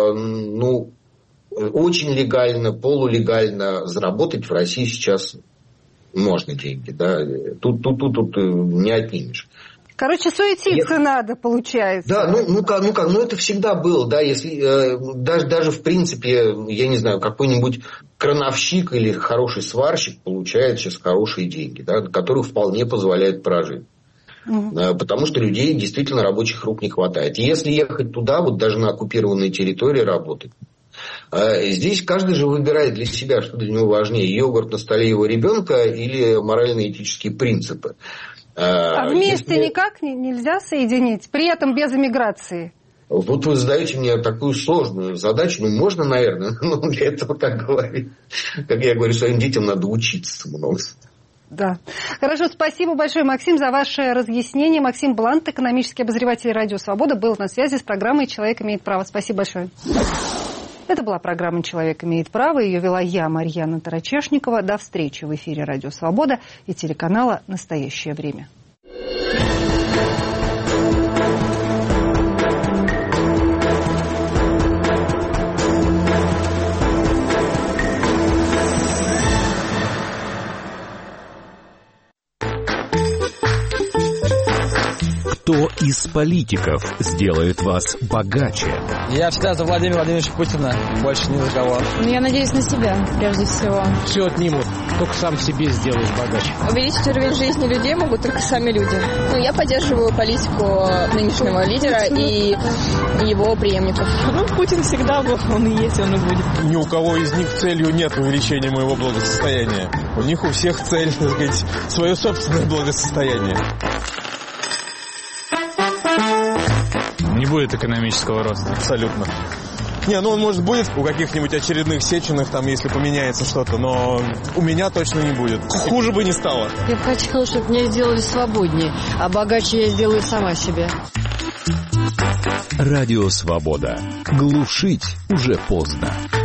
очень легально, полулегально заработать в России сейчас можно деньги. Да? Тут не отнимешь. Короче, суетиться надо, получается. Да, это всегда было, да, если даже в принципе, я не знаю, какой-нибудь крановщик или хороший сварщик получает сейчас хорошие деньги, да, которых вполне позволяет прожить. Потому что людей действительно рабочих рук не хватает. И если ехать туда, вот даже на оккупированной территории работать, здесь каждый же выбирает для себя, что для него важнее, йогурт на столе его ребенка или морально-этические принципы. А вместе никак нельзя соединить, при этом без эмиграции? Вот вы задаете мне такую сложную задачу. Можно, наверное, но для этого, как я говорю своим детям, надо учиться много. Да. Хорошо, спасибо большое, Максим, за ваше разъяснение. Максим Блант, экономический обозреватель «Радио Свобода», был на связи с программой «Человек имеет право». Спасибо большое. Это была программа «Человек имеет право». Ее вела я, Марьяна Тарачешникова. До встречи в эфире «Радио Свобода» и телеканала «Настоящее время». Кто из политиков сделает вас богаче? Я всегда за Владимира Владимировича Путина, больше ни за кого. Я надеюсь на себя, прежде всего. Все отнимут, только сам себе сделаешь богаче. Увеличить уровень жизни людей могут только сами люди. Я поддерживаю политику нынешнего лидера и его преемников. Путин всегда был, он и есть, он и будет. Ни у кого из них целью нет увеличения моего благосостояния. У них у всех цель, так сказать, свое собственное благосостояние. Не будет экономического роста. Абсолютно. Не, ну он, может, будет у каких-нибудь очередных Сеченых, там, если поменяется что-то, но у меня точно не будет. Хуже бы не стало. Я бы хотела, чтобы меня сделали свободнее, а богаче я сделаю сама себе. Радио Свобода. Глушить уже поздно.